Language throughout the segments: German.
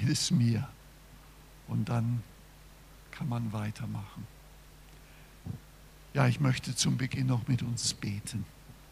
es mir. Und dann kann man weitermachen. Ja, ich möchte zum Beginn noch mit uns beten.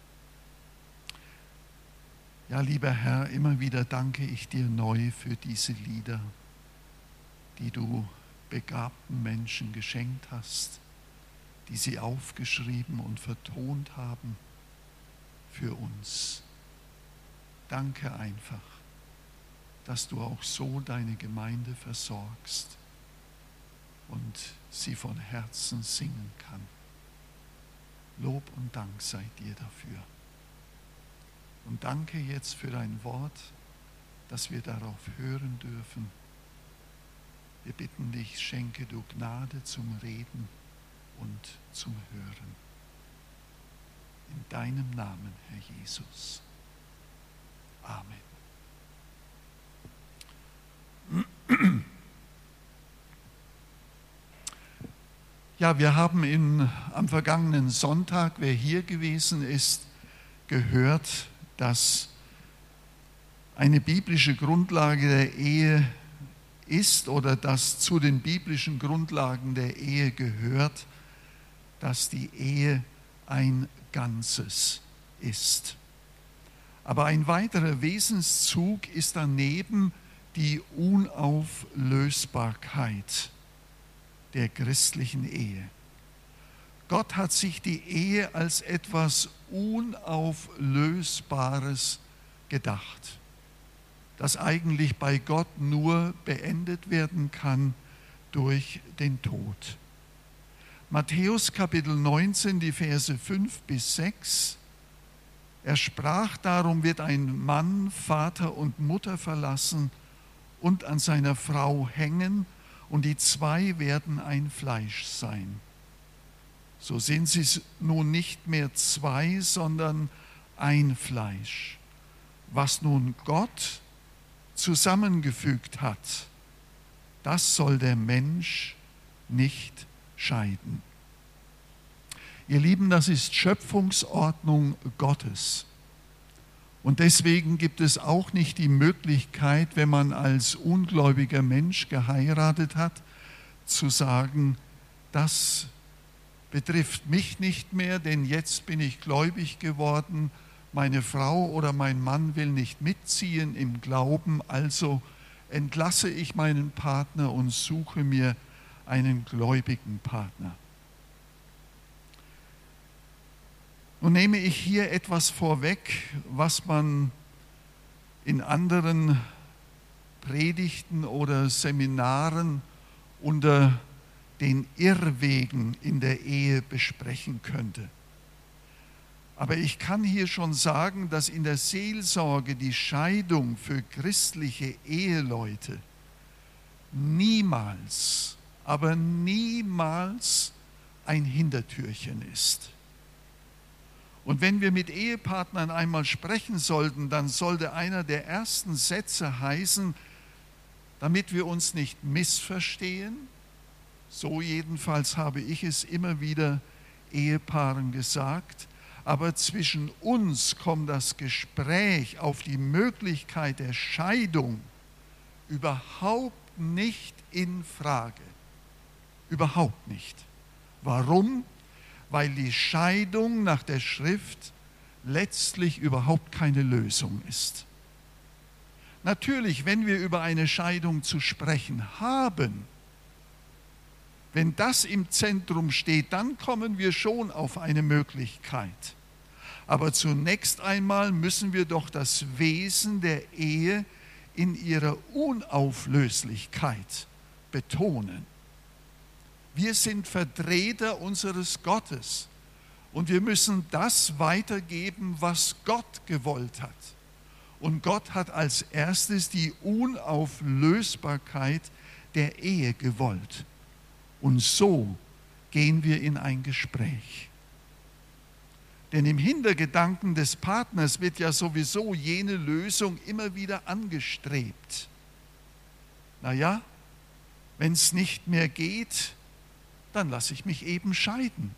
Ja, lieber Herr, immer wieder danke ich dir neu für diese Lieder, die du begabten Menschen geschenkt hast, die sie aufgeschrieben und vertont haben für uns. Danke einfach, dass du auch so deine Gemeinde versorgst und sie von Herzen singen kann. Lob und Dank sei dir dafür. Und danke jetzt für dein Wort, dass wir darauf hören dürfen. Wir bitten dich, schenke du Gnade zum Reden und zum Hören. In deinem Namen, Herr Jesus. Amen. Ja, wir haben am vergangenen Sonntag, wer hier gewesen ist, gehört, dass eine biblische Grundlage der Ehe ist oder dass zu den biblischen Grundlagen der Ehe gehört, dass die Ehe ein Ganzes ist. Aber ein weiterer Wesenszug ist daneben die Unauflösbarkeit der christlichen Ehe. Gott hat sich die Ehe als etwas Unauflösbares gedacht, das eigentlich bei Gott nur beendet werden kann durch den Tod. Matthäus Kapitel 19, die Verse 5 bis 6. Er sprach, darum wird ein Mann Vater und Mutter verlassen und an seiner Frau hängen, und die zwei werden ein Fleisch sein. So sind sie nun nicht mehr zwei, sondern ein Fleisch. Was nun Gott zusammengefügt hat, das soll der Mensch nicht scheiden. Ihr Lieben, das ist Schöpfungsordnung Gottes. Und deswegen gibt es auch nicht die Möglichkeit, wenn man als ungläubiger Mensch geheiratet hat, zu sagen, das betrifft mich nicht mehr, denn jetzt bin ich gläubig geworden, meine Frau oder mein Mann will nicht mitziehen im Glauben, also entlasse ich meinen Partner und suche mir einen gläubigen Partner. Nun nehme ich hier etwas vorweg, was man in anderen Predigten oder Seminaren unter den Irrwegen in der Ehe besprechen könnte. Aber ich kann hier schon sagen, dass in der Seelsorge die Scheidung für christliche Eheleute niemals, aber niemals ein Hintertürchen ist. Und wenn wir mit Ehepartnern einmal sprechen sollten, dann sollte einer der ersten Sätze heißen, damit wir uns nicht missverstehen, so jedenfalls habe ich es immer wieder Ehepaaren gesagt, aber zwischen uns kommt das Gespräch auf die Möglichkeit der Scheidung überhaupt nicht in Frage. Überhaupt nicht. Warum? Weil die Scheidung nach der Schrift letztlich überhaupt keine Lösung ist. Natürlich, wenn wir über eine Scheidung zu sprechen haben, wenn das im Zentrum steht, dann kommen wir schon auf eine Möglichkeit. Aber zunächst einmal müssen wir doch das Wesen der Ehe in ihrer Unauflöslichkeit betonen. Wir sind Vertreter unseres Gottes und wir müssen das weitergeben, was Gott gewollt hat. Und Gott hat als erstes die Unauflösbarkeit der Ehe gewollt. Und so gehen wir in ein Gespräch. Denn im Hintergedanken des Partners wird ja sowieso jene Lösung immer wieder angestrebt. Naja, wenn es nicht mehr geht, dann lasse ich mich eben scheiden.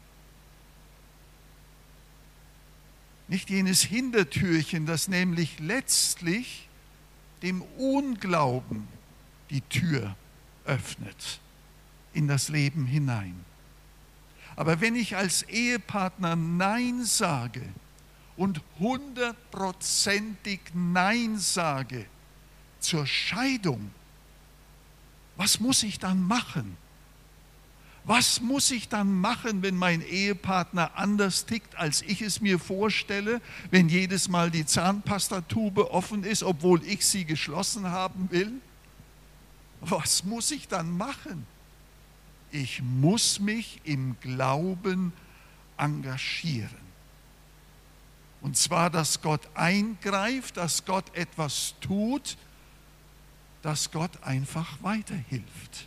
Nicht jenes Hintertürchen, das nämlich letztlich dem Unglauben die Tür öffnet in das Leben hinein. Aber wenn ich als Ehepartner Nein sage und 100%ig Nein sage zur Scheidung, was muss ich dann machen? Was muss ich dann machen, wenn mein Ehepartner anders tickt, als ich es mir vorstelle, wenn jedes Mal die Zahnpastatube offen ist, obwohl ich sie geschlossen haben will? Was muss ich dann machen? Ich muss mich im Glauben engagieren. Und zwar, dass Gott eingreift, dass Gott etwas tut, dass Gott einfach weiterhilft.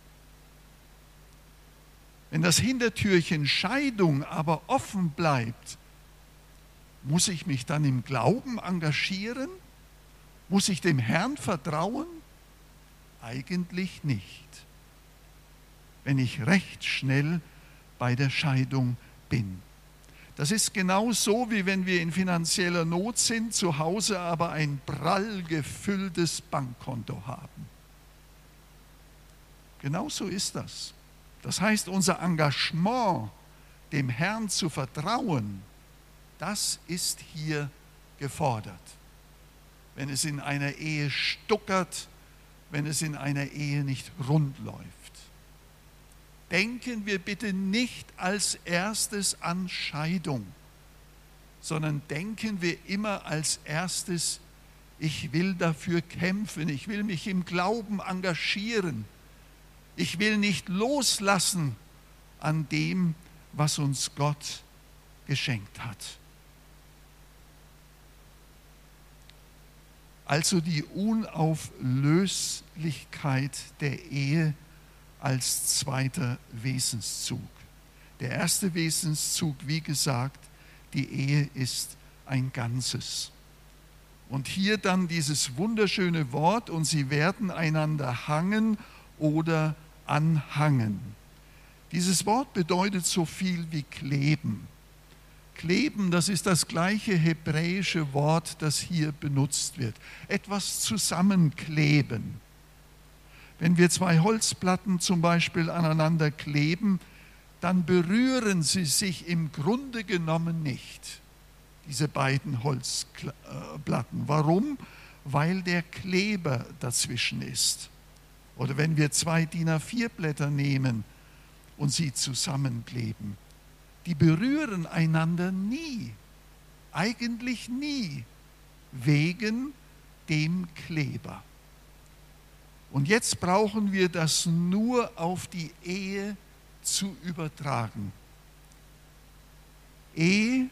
Wenn das Hintertürchen Scheidung aber offen bleibt, muss ich mich dann im Glauben engagieren? Muss ich dem Herrn vertrauen? Eigentlich nicht, wenn ich recht schnell bei der Scheidung bin. Das ist genauso, wie wenn wir in finanzieller Not sind, zu Hause aber ein prall gefülltes Bankkonto haben. Genauso ist das. Das heißt, unser Engagement, dem Herrn zu vertrauen, das ist hier gefordert. Wenn es in einer Ehe stuckert, wenn es in einer Ehe nicht rund läuft. Denken wir bitte nicht als erstes an Scheidung, sondern denken wir immer als erstes, ich will dafür kämpfen, ich will mich im Glauben engagieren. Ich will nicht loslassen an dem, was uns Gott geschenkt hat. Also die Unauflöslichkeit der Ehe als zweiter Wesenszug. Der erste Wesenszug, wie gesagt, die Ehe ist ein Ganzes. Und hier dann dieses wunderschöne Wort, und sie werden einander hangen oder anhangen. Dieses Wort bedeutet so viel wie kleben. Kleben, das ist das gleiche hebräische Wort, das hier benutzt wird. Etwas zusammenkleben. Wenn wir zwei Holzplatten zum Beispiel aneinander kleben, dann berühren sie sich im Grunde genommen nicht, diese beiden Holzplatten. Warum? Weil der Kleber dazwischen ist. Oder wenn wir zwei DIN A4-Blätter nehmen und sie zusammenkleben, die berühren einander nie, eigentlich nie, wegen dem Kleber. Und jetzt brauchen wir das nur auf die Ehe zu übertragen. E-H-E.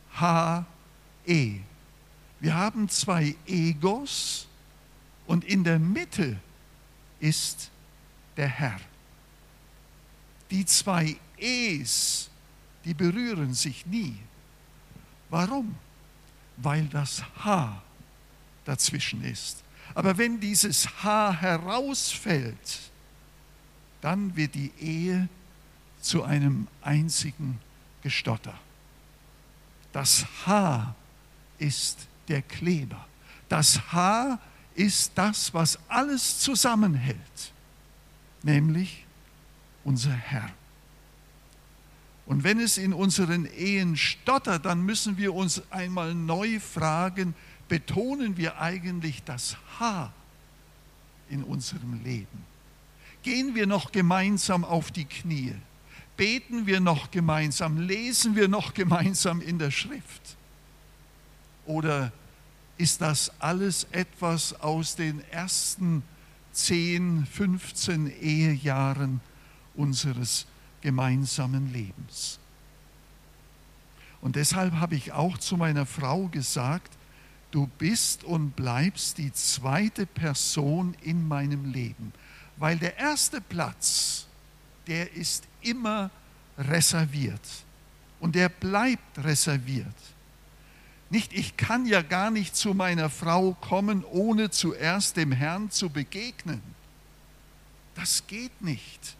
Wir haben zwei Egos und in der Mitte ist der Herr. Die zwei E's, die berühren sich nie. Warum? Weil das H dazwischen ist. Aber wenn dieses H herausfällt, dann wird die Ehe zu einem einzigen Gestotter. Das H ist der Kleber. Das H ist das, was alles zusammenhält, nämlich unser Herr. Und wenn es in unseren Ehen stottert, dann müssen wir uns einmal neu fragen, betonen wir eigentlich das H in unserem Leben? Gehen wir noch gemeinsam auf die Knie? Beten wir noch gemeinsam? Lesen wir noch gemeinsam in der Schrift? Oder ist das alles etwas aus den ersten 10, 15 Ehejahren unseres gemeinsamen Lebens? Und deshalb habe ich auch zu meiner Frau gesagt, du bist und bleibst die zweite Person in meinem Leben, weil der erste Platz, der ist immer reserviert und der bleibt reserviert. Nicht, ich kann ja gar nicht zu meiner Frau kommen, ohne zuerst dem Herrn zu begegnen. Das geht nicht.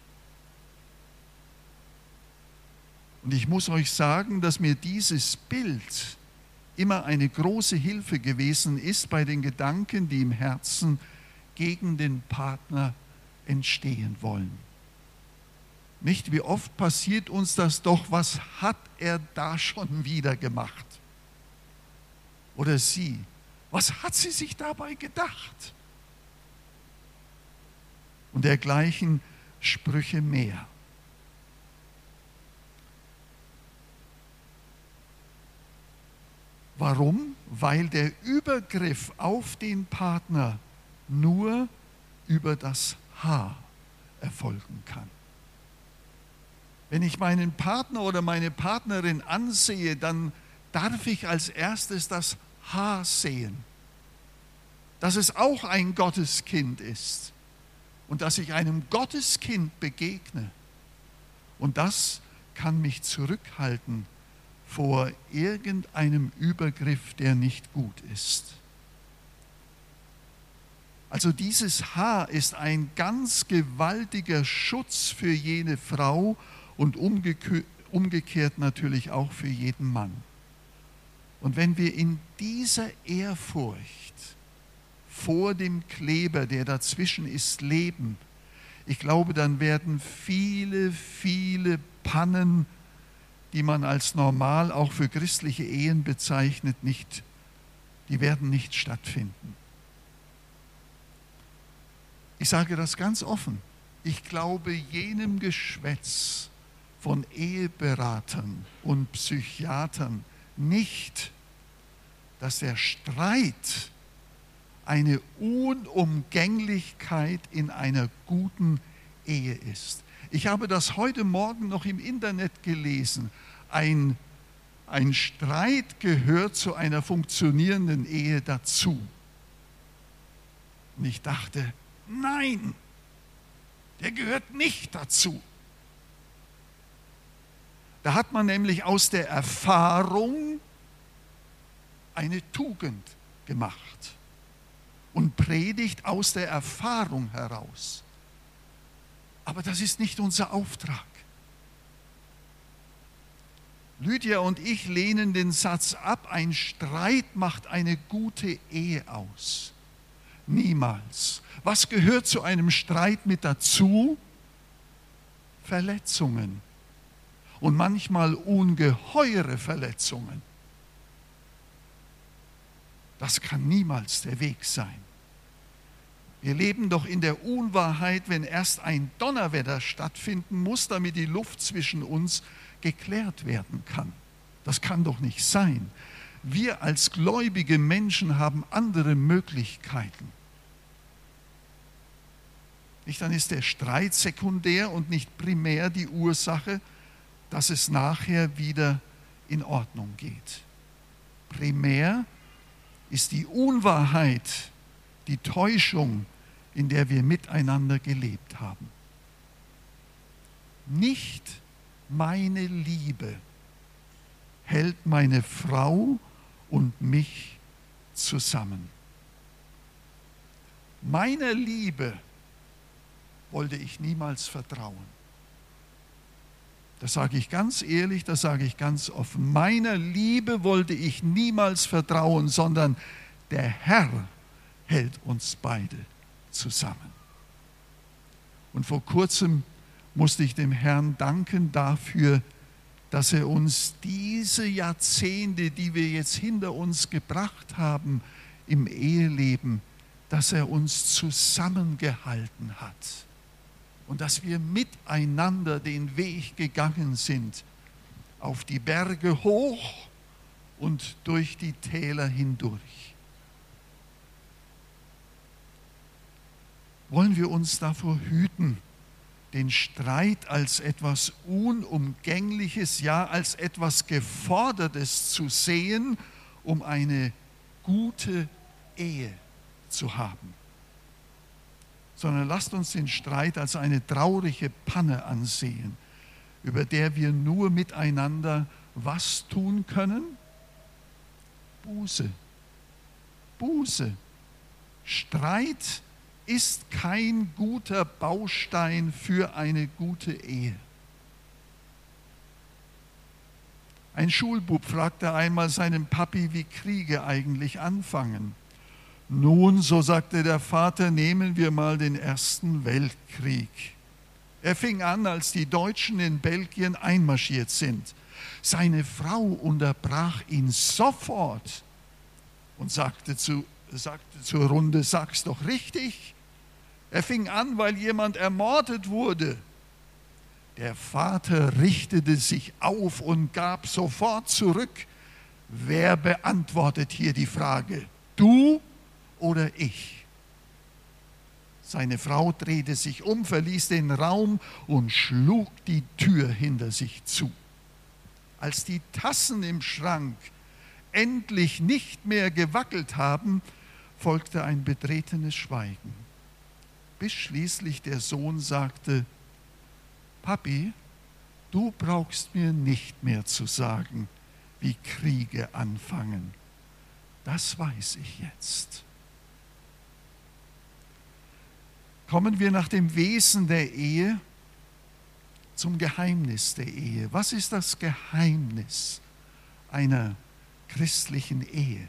Und ich muss euch sagen, dass mir dieses Bild immer eine große Hilfe gewesen ist bei den Gedanken, die im Herzen gegen den Partner entstehen wollen. Nicht, wie oft passiert uns das doch, was hat er da schon wieder gemacht? Oder sie, was hat sie sich dabei gedacht? Und dergleichen Sprüche mehr. Warum? Weil der Übergriff auf den Partner nur über das Haar erfolgen kann. Wenn ich meinen Partner oder meine Partnerin ansehe, dann darf ich als erstes das Haar sehen. Dass es auch ein Gotteskind ist und dass ich einem Gotteskind begegne. Und das kann mich zurückhalten vor irgendeinem Übergriff, der nicht gut ist. Also dieses Haar ist ein ganz gewaltiger Schutz für jene Frau und umgekehrt natürlich auch für jeden Mann. Und wenn wir in dieser Ehrfurcht vor dem Kleber, der dazwischen ist, leben, ich glaube, dann werden viele, viele Pannen, die man als normal auch für christliche Ehen bezeichnet, die werden nicht stattfinden. Ich sage das ganz offen. Ich glaube jenem Geschwätz von Eheberatern und Psychiatern nicht, dass der Streit eine Unumgänglichkeit in einer guten Ehe ist. Ich habe das heute Morgen noch im Internet gelesen. Ein Streit gehört zu einer funktionierenden Ehe dazu. Und ich dachte, nein, der gehört nicht dazu. Da hat man nämlich aus der Erfahrung eine Tugend gemacht und predigt aus der Erfahrung heraus. Aber das ist nicht unser Auftrag. Lydia und ich lehnen den Satz ab, ein Streit macht eine gute Ehe aus. Niemals. Was gehört zu einem Streit mit dazu? Verletzungen. Und manchmal ungeheure Verletzungen. Das kann niemals der Weg sein. Wir leben doch in der Unwahrheit, wenn erst ein Donnerwetter stattfinden muss, damit die Luft zwischen uns geklärt werden kann. Das kann doch nicht sein. Wir als gläubige Menschen haben andere Möglichkeiten. Dann ist der Streit sekundär und nicht primär die Ursache, dass es nachher wieder in Ordnung geht. Primär ist die Unwahrheit, die Täuschung, in der wir miteinander gelebt haben. Nicht meine Liebe hält meine Frau und mich zusammen. Meiner Liebe wollte ich niemals vertrauen. Das sage ich ganz ehrlich, das sage ich ganz offen. Meiner Liebe wollte ich niemals vertrauen, sondern der Herr hält uns beide zusammen. Und vor kurzem musste ich dem Herrn danken dafür, dass er uns diese Jahrzehnte, die wir jetzt hinter uns gebracht haben im Eheleben, dass er uns zusammengehalten hat. Und dass wir miteinander den Weg gegangen sind, auf die Berge hoch und durch die Täler hindurch. Wollen wir uns davor hüten, den Streit als etwas Unumgängliches, ja als etwas Gefordertes zu sehen, um eine gute Ehe zu haben? Sondern lasst uns den Streit als eine traurige Panne ansehen, über der wir nur miteinander was tun können? Buße. Buße. Streit ist kein guter Baustein für eine gute Ehe. Ein Schulbub fragte einmal seinen Papi, wie Kriege eigentlich anfangen. Nun, so sagte der Vater, nehmen wir mal den Ersten Weltkrieg. Er fing an, als die Deutschen in Belgien einmarschiert sind. Seine Frau unterbrach ihn sofort und sagte zur Runde, sag's doch richtig. Er fing an, weil jemand ermordet wurde. Der Vater richtete sich auf und gab sofort zurück. Wer beantwortet hier die Frage? Du oder ich? Seine Frau drehte sich um, verließ den Raum und schlug die Tür hinter sich zu. Als die Tassen im Schrank endlich nicht mehr gewackelt haben, folgte ein betretenes Schweigen, bis schließlich der Sohn sagte, Papi, du brauchst mir nicht mehr zu sagen, wie Kriege anfangen. Das weiß ich jetzt. Kommen wir nach dem Wesen der Ehe zum Geheimnis der Ehe. Was ist das Geheimnis einer christlichen Ehe?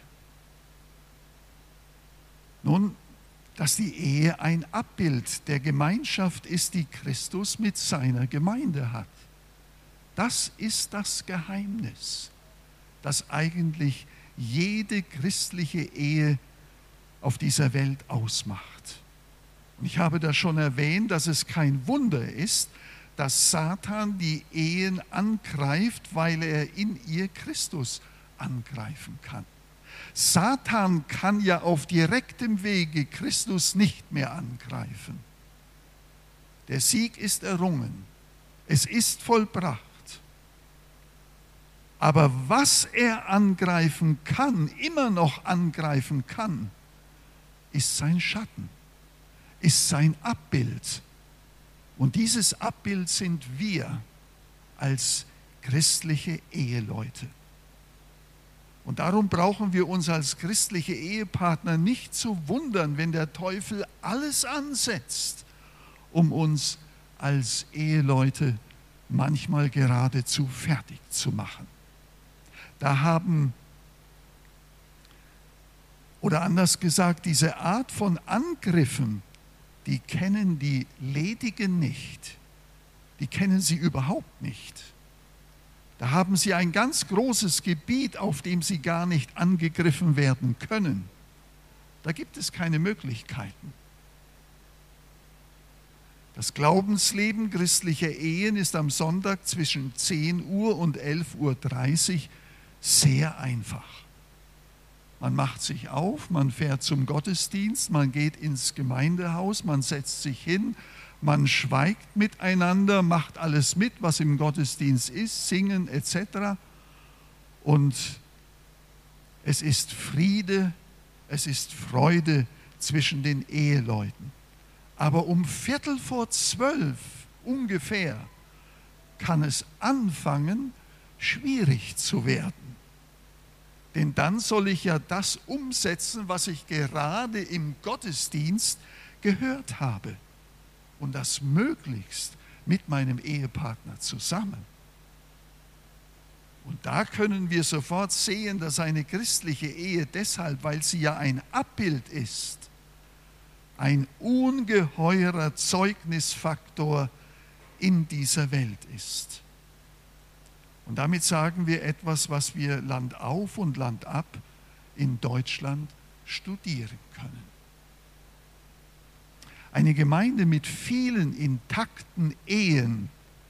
Nun, dass die Ehe ein Abbild der Gemeinschaft ist, die Christus mit seiner Gemeinde hat. Das ist das Geheimnis, das eigentlich jede christliche Ehe auf dieser Welt ausmacht. Und ich habe das schon erwähnt, dass es kein Wunder ist, dass Satan die Ehen angreift, weil er in ihr Christus angreifen kann. Satan kann ja auf direktem Wege Christus nicht mehr angreifen. Der Sieg ist errungen. Es ist vollbracht. Aber was er angreifen kann, immer noch angreifen kann, ist sein Schatten, ist sein Abbild. Und dieses Abbild sind wir als christliche Eheleute. Und darum brauchen wir uns als christliche Ehepartner nicht zu wundern, wenn der Teufel alles ansetzt, um uns als Eheleute manchmal geradezu fertig zu machen. Da haben, oder anders gesagt, diese Art von Angriffen, die kennen die Ledigen nicht. Die kennen sie überhaupt nicht. Da haben sie ein ganz großes Gebiet, auf dem sie gar nicht angegriffen werden können. Da gibt es keine Möglichkeiten. Das Glaubensleben christlicher Ehen ist am Sonntag zwischen 10 Uhr und 11:30 Uhr sehr einfach. Man macht sich auf, man fährt zum Gottesdienst, man geht ins Gemeindehaus, man setzt sich hin, man schweigt miteinander, macht alles mit, was im Gottesdienst ist, singen etc. Und es ist Friede, es ist Freude zwischen den Eheleuten. Aber um 11:45 ungefähr kann es anfangen, schwierig zu werden. Denn dann soll ich ja das umsetzen, was ich gerade im Gottesdienst gehört habe. Und das möglichst mit meinem Ehepartner zusammen. Und da können wir sofort sehen, dass eine christliche Ehe deshalb, weil sie ja ein Abbild ist, ein ungeheurer Zeugnisfaktor in dieser Welt ist. Und damit sagen wir etwas, was wir Land auf und Land ab in Deutschland studieren können. Eine Gemeinde mit vielen intakten Ehen,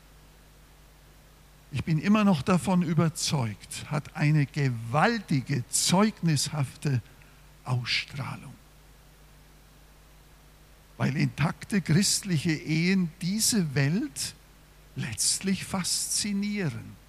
ich bin immer noch davon überzeugt, hat eine gewaltige, zeugnishafte Ausstrahlung. Weil intakte christliche Ehen diese Welt letztlich faszinieren.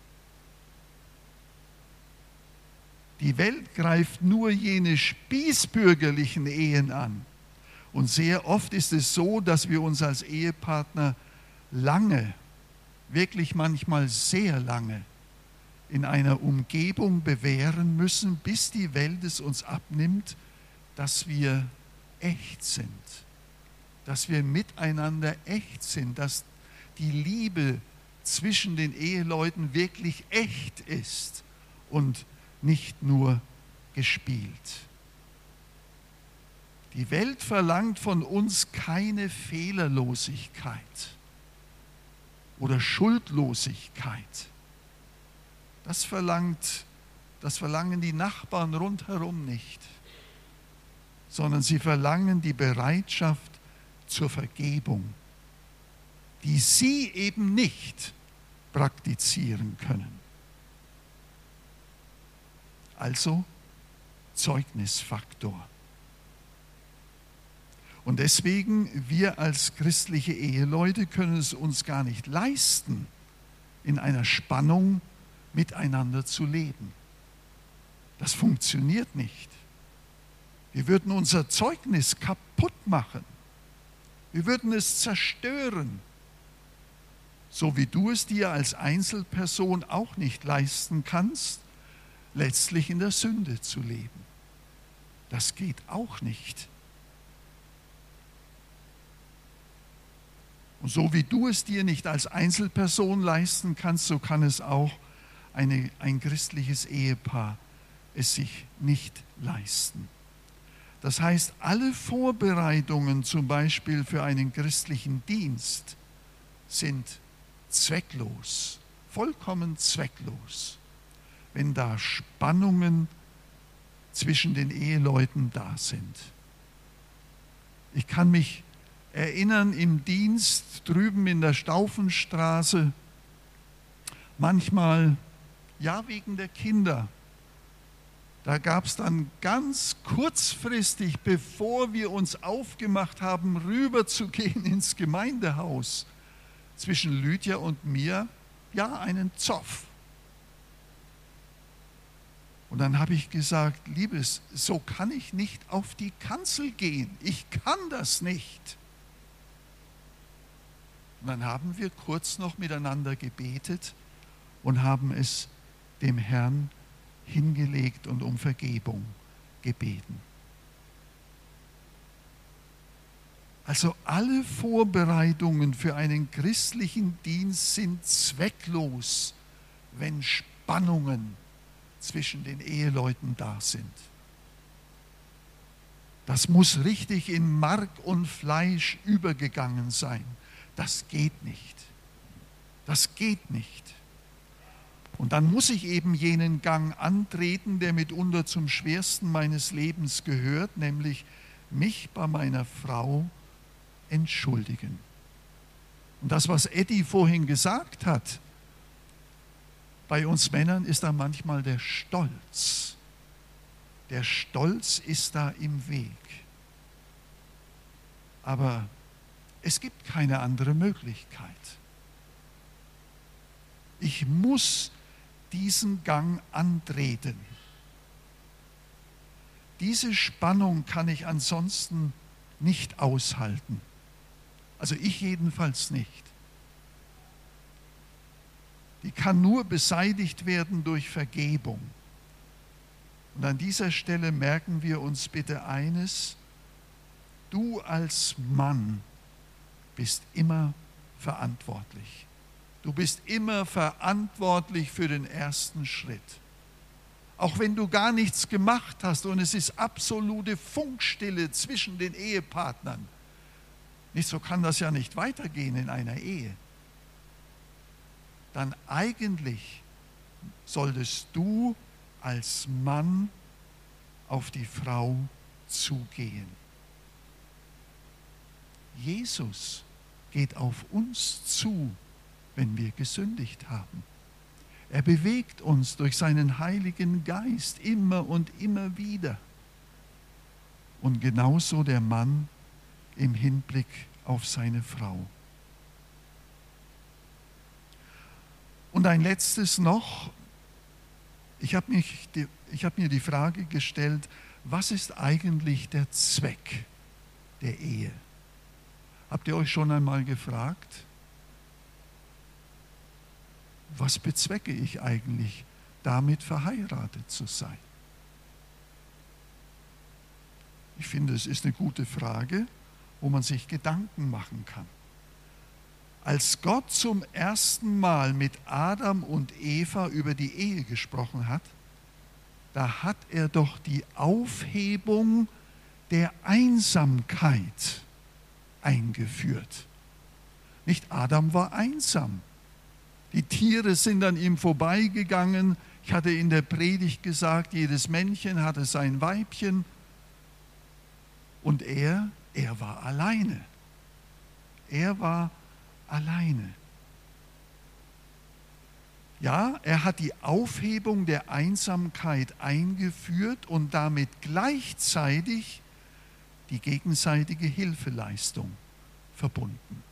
Die Welt greift nur jene spießbürgerlichen Ehen an. Und sehr oft ist es so, dass wir uns als Ehepartner lange, wirklich manchmal sehr lange, in einer Umgebung bewähren müssen, bis die Welt es uns abnimmt, dass wir echt sind, dass wir miteinander echt sind, dass die Liebe zwischen den Eheleuten wirklich echt ist und nicht nur gespielt. Die Welt verlangt von uns keine Fehlerlosigkeit oder Schuldlosigkeit. Das verlangen die Nachbarn rundherum nicht, sondern sie verlangen die Bereitschaft zur Vergebung, die sie eben nicht praktizieren können. Also Zeugnisfaktor. Und deswegen, wir als christliche Eheleute können es uns gar nicht leisten, in einer Spannung miteinander zu leben. Das funktioniert nicht. Wir würden unser Zeugnis kaputt machen. Wir würden es zerstören. So wie du es dir als Einzelperson auch nicht leisten kannst, letztlich in der Sünde zu leben. Das geht auch nicht. Und so wie du es dir nicht als Einzelperson leisten kannst, so kann es auch ein christliches Ehepaar es sich nicht leisten. Das heißt, alle Vorbereitungen zum Beispiel für einen christlichen Dienst sind zwecklos, vollkommen zwecklos, wenn da Spannungen zwischen den Eheleuten da sind. Ich kann mich erinnern, im Dienst drüben in der Staufenstraße, manchmal, ja wegen der Kinder, da gab es dann ganz kurzfristig, bevor wir uns aufgemacht haben, rüber zu gehen ins Gemeindehaus, zwischen Lydia und mir, ja, einen Zoff. Und dann habe ich gesagt, Liebes, so kann ich nicht auf die Kanzel gehen. Ich kann das nicht. Und dann haben wir kurz noch miteinander gebetet und haben es dem Herrn hingelegt und um Vergebung gebeten. Also alle Vorbereitungen für einen christlichen Dienst sind zwecklos, wenn Spannungen zwischen den Eheleuten da sind. Das muss richtig in Mark und Fleisch übergegangen sein. Das geht nicht. Das geht nicht. Und dann muss ich eben jenen Gang antreten, der mitunter zum schwersten meines Lebens gehört, nämlich mich bei meiner Frau entschuldigen. Und das, was Eddie vorhin gesagt hat, bei uns Männern ist da manchmal der Stolz. Der Stolz ist da im Weg. Aber es gibt keine andere Möglichkeit. Ich muss diesen Gang antreten. Diese Spannung kann ich ansonsten nicht aushalten. Also ich jedenfalls nicht. Die kann nur beseitigt werden durch Vergebung. Und an dieser Stelle merken wir uns bitte eines: Du als Mann bist immer verantwortlich. Du bist immer verantwortlich für den ersten Schritt. Auch wenn du gar nichts gemacht hast und es ist absolute Funkstille zwischen den Ehepartnern. Nicht, so kann das ja nicht weitergehen in einer Ehe. Dann eigentlich solltest du als Mann auf die Frau zugehen. Jesus geht auf uns zu, wenn wir gesündigt haben. Er bewegt uns durch seinen Heiligen Geist immer und immer wieder. Und genauso der Mann im Hinblick auf seine Frau. Und ein letztes noch. Ich habe mir die Frage gestellt, was ist eigentlich der Zweck der Ehe? Habt ihr euch schon einmal gefragt? Was bezwecke ich eigentlich, damit verheiratet zu sein? Ich finde, es ist eine gute Frage, wo man sich Gedanken machen kann. Als Gott zum ersten Mal mit Adam und Eva über die Ehe gesprochen hat, da hat er doch die Aufhebung der Einsamkeit eingeführt. Nicht Adam war einsam. Die Tiere sind an ihm vorbeigegangen. Ich hatte in der Predigt gesagt, jedes Männchen hatte sein Weibchen. Und er war alleine. Er war alleine. Ja, er hat die Aufhebung der Einsamkeit eingeführt und damit gleichzeitig die gegenseitige Hilfeleistung verbunden.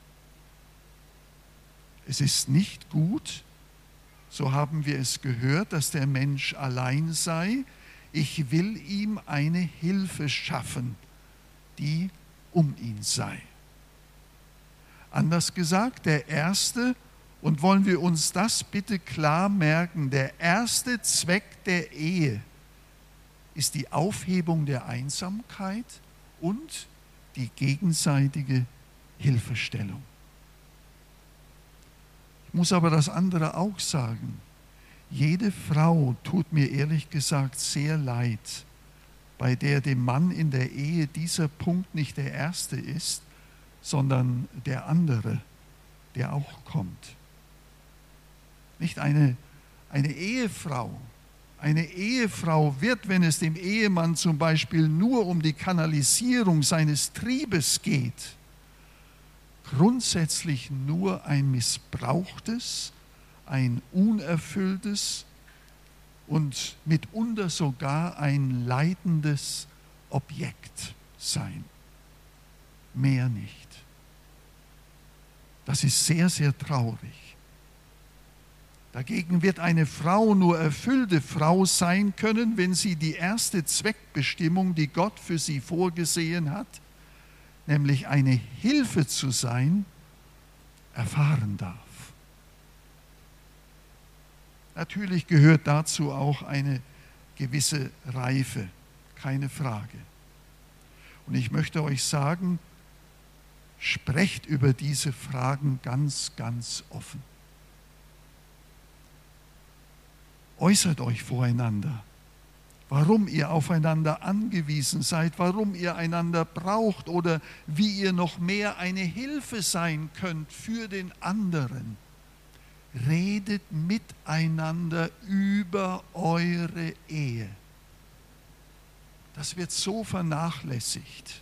Es ist nicht gut, so haben wir es gehört, dass der Mensch allein sei. Ich will ihm eine Hilfe schaffen, die um ihn sei. Anders gesagt, der erste, und wollen wir uns das bitte klar merken, der erste Zweck der Ehe ist die Aufhebung der Einsamkeit und die gegenseitige Hilfestellung. Ich muss aber das andere auch sagen. Jede Frau tut mir ehrlich gesagt sehr leid, bei der dem Mann in der Ehe dieser Punkt nicht der erste ist, sondern der andere, der auch kommt. Nicht eine Ehefrau. Eine Ehefrau wird, wenn es dem Ehemann zum Beispiel nur um die Kanalisierung seines Triebes geht, grundsätzlich nur ein missbrauchtes, ein unerfülltes und mitunter sogar ein leidendes Objekt sein. Mehr nicht. Das ist sehr, sehr traurig. Dagegen wird eine Frau nur erfüllte Frau sein können, wenn sie die erste Zweckbestimmung, die Gott für sie vorgesehen hat, nämlich eine Hilfe zu sein, erfahren darf. Natürlich gehört dazu auch eine gewisse Reife, keine Frage. Und ich möchte euch sagen, sprecht über diese Fragen ganz, ganz offen. Äußert euch voreinander, warum ihr aufeinander angewiesen seid, warum ihr einander braucht oder wie ihr noch mehr eine Hilfe sein könnt für den anderen. Redet miteinander über eure Ehe. Das wird so vernachlässigt.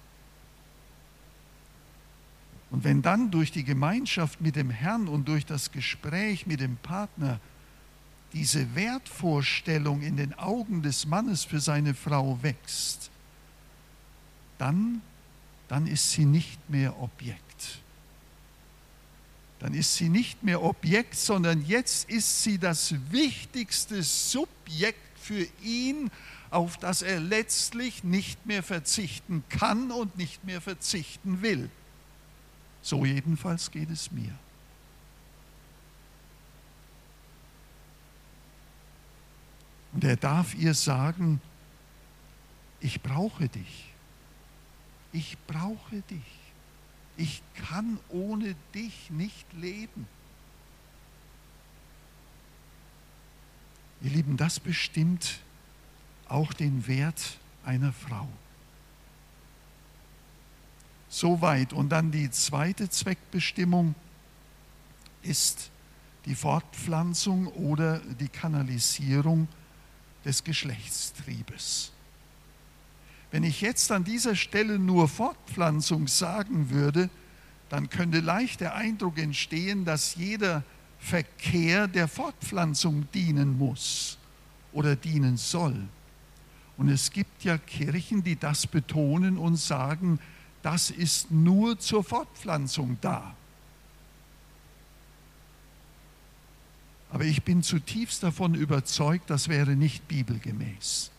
Und wenn dann durch die Gemeinschaft mit dem Herrn und durch das Gespräch mit dem Partner diese Wertvorstellung in den Augen des Mannes für seine Frau wächst, dann ist sie nicht mehr Objekt. Dann ist sie nicht mehr Objekt, sondern jetzt ist sie das wichtigste Subjekt für ihn, auf das er letztlich nicht mehr verzichten kann und nicht mehr verzichten will. So jedenfalls geht es mir. Und er darf ihr sagen, ich brauche dich. Ich brauche dich. Ich kann ohne dich nicht leben. Ihr Lieben, das bestimmt auch den Wert einer Frau. Soweit. Und dann die zweite Zweckbestimmung ist die Fortpflanzung oder die Kanalisierung des Geschlechtstriebes. Wenn ich jetzt an dieser Stelle nur Fortpflanzung sagen würde, dann könnte leicht der Eindruck entstehen, dass jeder Verkehr der Fortpflanzung dienen muss oder dienen soll. Und es gibt ja Kirchen, die das betonen und sagen, das ist nur zur Fortpflanzung da. Aber ich bin zutiefst davon überzeugt, das wäre nicht bibelgemäß.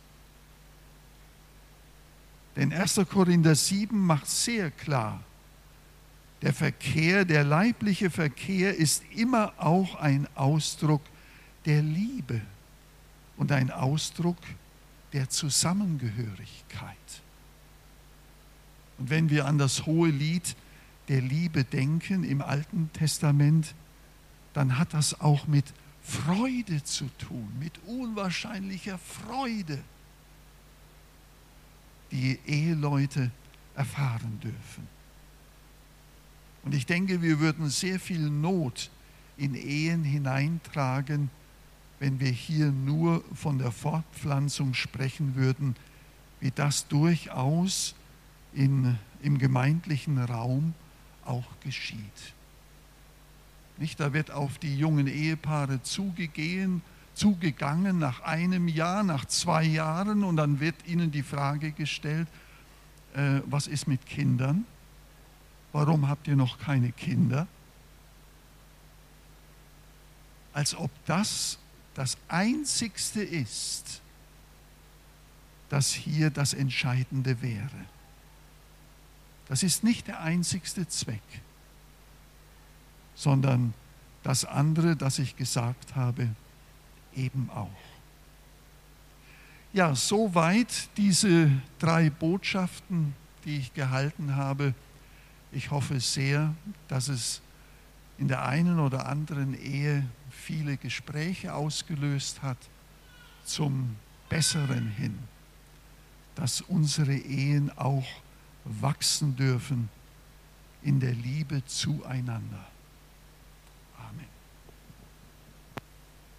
Denn 1. Korinther 7 macht sehr klar, der Verkehr, der leibliche Verkehr ist immer auch ein Ausdruck der Liebe und ein Ausdruck der Zusammengehörigkeit. Und wenn wir an das hohe Lied der Liebe denken im Alten Testament, dann hat das auch mit Freude zu tun, mit unwahrscheinlicher Freude. die Eheleute erfahren dürfen. Und ich denke, wir würden sehr viel Not in Ehen hineintragen, wenn wir hier nur von der Fortpflanzung sprechen würden, wie das durchaus im gemeindlichen Raum auch geschieht. Nicht, da wird auf die jungen Ehepaare zugegangen nach einem Jahr, nach 2 Jahren, und dann wird ihnen die Frage gestellt, was ist mit Kindern? Warum habt ihr noch keine Kinder? Als ob das das Einzigste ist, das hier das Entscheidende wäre. Das ist nicht der einzigste Zweck, sondern das andere, das ich gesagt habe, eben auch. Ja, soweit diese 3 Botschaften, die ich gehalten habe. Ich hoffe sehr, dass es in der einen oder anderen Ehe viele Gespräche ausgelöst hat zum Besseren hin, dass unsere Ehen auch wachsen dürfen in der Liebe zueinander. Amen.